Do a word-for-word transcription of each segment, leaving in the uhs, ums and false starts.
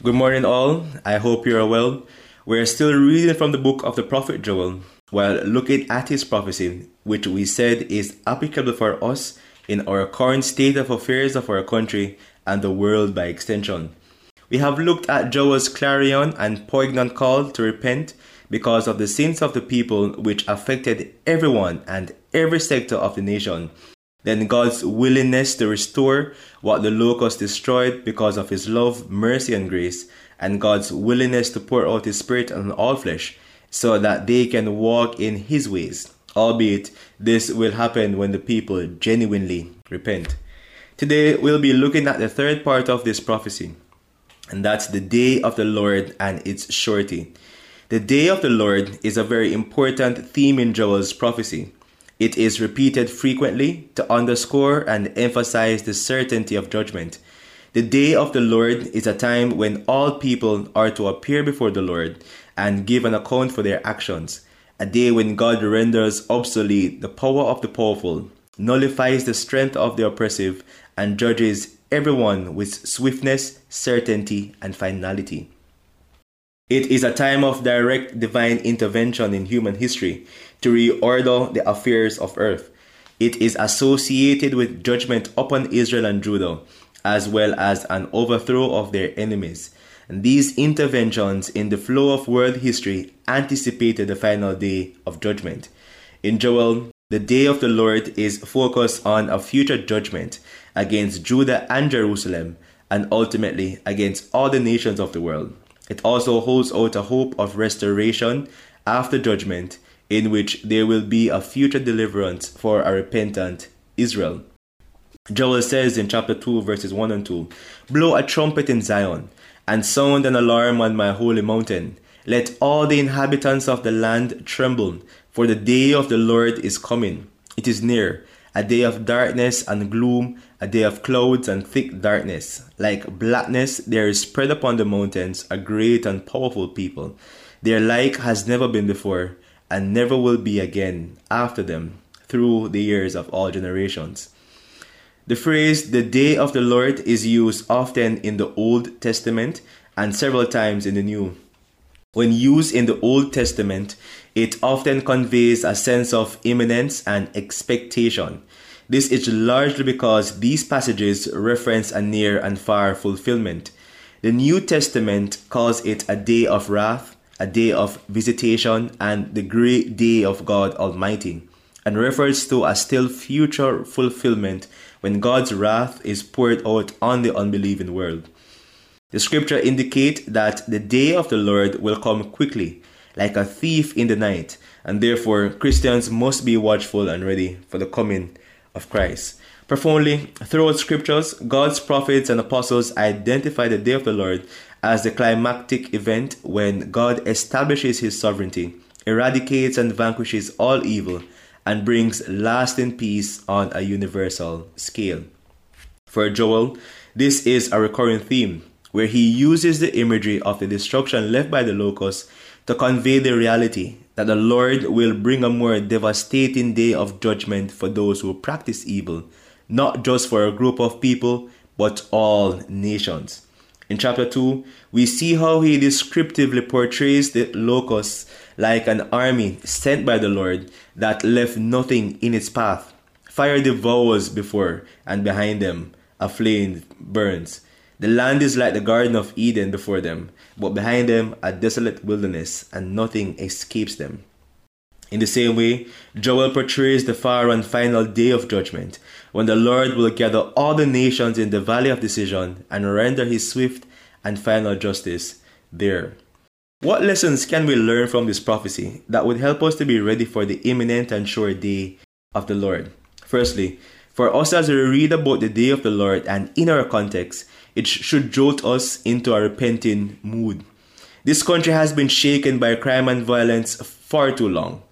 Good morning, all. I hope you're well. We're still reading from the book of the prophet Joel while looking at his prophecy, which we said is applicable for us in our current state of affairs of our country and the world by extension. We have looked at Joel's clarion and poignant call to repent because of the sins of the people which affected everyone and every sector of the nation. Then God's willingness to restore what the locust destroyed because of his love, mercy, and grace, and God's willingness to pour out his spirit on all flesh so that they can walk in his ways, albeit this will happen when the people genuinely repent. Today we'll be looking at the third part of this prophecy, and that's the day of the Lord and its surety. The day of the Lord is a very important theme in Joel's prophecy. It is repeated frequently to underscore and emphasize the certainty of judgment. The day of the Lord is a time when all people are to appear before the Lord and give an account for their actions. A day when God renders obsolete the power of the powerful, nullifies the strength of the oppressive, and judges everyone with swiftness, certainty, and finality. It is a time of direct divine intervention in human history to reorder the affairs of earth. It is associated with judgment upon Israel and Judah, as well as an overthrow of their enemies. And these interventions in the flow of world history anticipated the final day of judgment. In Joel, the day of the Lord is focused on a future judgment against Judah and Jerusalem, and ultimately against all the nations of the world. It also holds out a hope of restoration after judgment, in which there will be a future deliverance for a repentant Israel. Joel says in chapter two, verses one and two, "Blow a trumpet in Zion, and sound an alarm on my holy mountain. Let all the inhabitants of the land tremble, for the day of the Lord is coming. It is near, a day of darkness and gloom, a day of clouds and thick darkness. Like blackness there is spread upon the mountains a great and powerful people. Their like has never been before, and never will be again after them, through the years of all generations." The phrase, "the day of the Lord," is used often in the Old Testament and several times in the New. When used in the Old Testament, it often conveys a sense of imminence and expectation. This is largely because these passages reference a near and far fulfillment. The New Testament calls it a day of wrath, a day of visitation, and the great day of God Almighty, and refers to a still future fulfillment when God's wrath is poured out on the unbelieving world. The scripture indicates that the day of the Lord will come quickly, like a thief in the night, and therefore Christians must be watchful and ready for the coming of Christ. Profoundly, throughout scriptures, God's prophets and apostles identify the day of the Lord as the climactic event when God establishes his sovereignty, eradicates and vanquishes all evil, and brings lasting peace on a universal scale. For Joel, this is a recurring theme, where he uses the imagery of the destruction left by the locusts to convey the reality that the Lord will bring a more devastating day of judgment for those who practice evil, not just for a group of people, but all nations. In chapter two, we see how he descriptively portrays the locusts like an army sent by the Lord that left nothing in its path. Fire devours before and behind them, a flame burns. The land is like the Garden of Eden before them, but behind them a desolate wilderness, and nothing escapes them. In the same way, Joel portrays the far and final day of judgment, when the Lord will gather all the nations in the valley of decision and render his swift and final justice there. What lessons can we learn from this prophecy that would help us to be ready for the imminent and sure day of the Lord? Firstly, for us as we read about the day of the Lord and in our context, it should jolt us into a repenting mood. This country has been shaken by crime and violence far too long.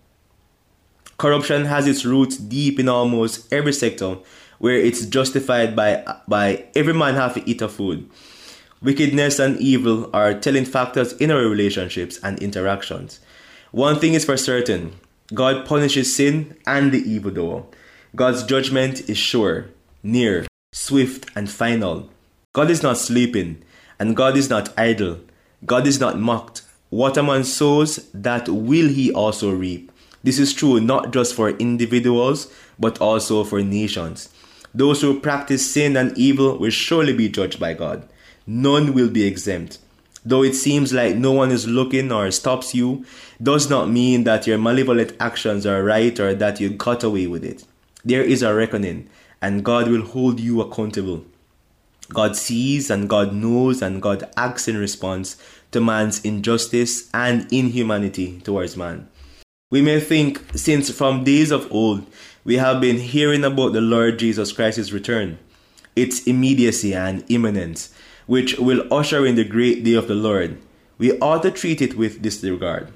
Corruption has its roots deep in almost every sector, where it's justified by, by every man have to eat a food. Wickedness and evil are telling factors in our relationships and interactions. One thing is for certain, God punishes sin and the evildoer. God's judgment is sure, near, swift, and final. God is not sleeping, And God is not idle. God is not mocked. What a man sows, that will he also reap. This is true not just for individuals, but also for nations. Those who practice sin and evil will surely be judged by God. None will be exempt. Though it seems like no one is looking or stops you, does not mean that your malevolent actions are right or that you got away with it. There is a reckoning, and God will hold you accountable. God sees and God knows and God acts in response to man's injustice and inhumanity towards man. We may think, since from days of old we have been hearing about the Lord Jesus Christ's return, its immediacy and imminence, which will usher in the great day of the Lord, we ought to treat it with disregard.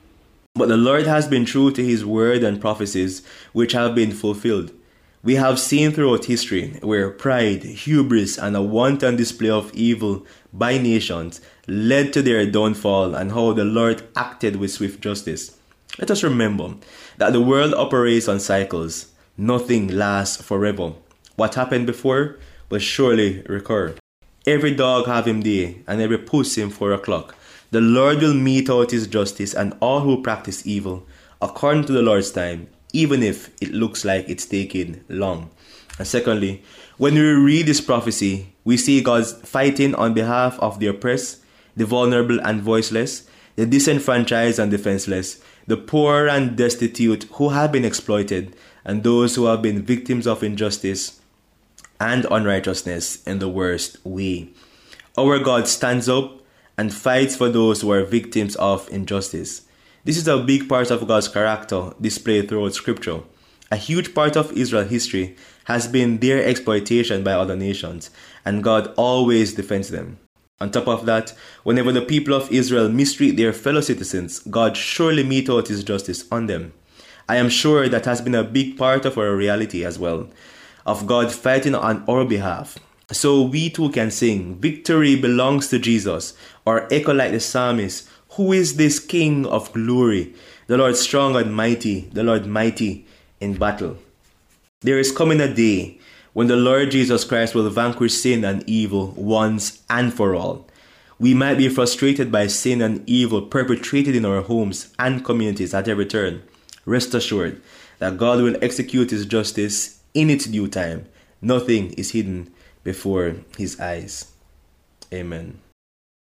But the Lord has been true to his word and prophecies which have been fulfilled. We have seen throughout history where pride, hubris, and a wanton display of evil by nations led to their downfall, and how the Lord acted with swift justice. Let us remember that the world operates on cycles. Nothing lasts forever. What happened before will surely recur. Every dog have him day, and every puss him four o'clock. The Lord will mete out his justice and all who practice evil, according to the Lord's time, even if it looks like it's taking long. And secondly, when we read this prophecy, we see God fighting on behalf of the oppressed, the vulnerable and voiceless, the disenfranchised and defenseless, the poor and destitute who have been exploited, and those who have been victims of injustice and unrighteousness in the worst way. Our God stands up and fights for those who are victims of injustice. This is a big part of God's character displayed throughout Scripture. A huge part of Israel's history has been their exploitation by other nations, and God always defends them. On top of that, whenever the people of Israel mistreat their fellow citizens, God surely metes out his justice on them. I am sure that has been a big part of our reality as well, of God fighting on our behalf. So we too can sing, "Victory belongs to Jesus," or echo like the psalmist, "Who is this King of glory? The Lord strong and mighty, the Lord mighty in battle." There is coming a day when the Lord Jesus Christ will vanquish sin and evil once and for all. We might be frustrated by sin and evil perpetrated in our homes and communities at every turn. Rest assured that God will execute his justice in its due time. Nothing is hidden before his eyes. Amen.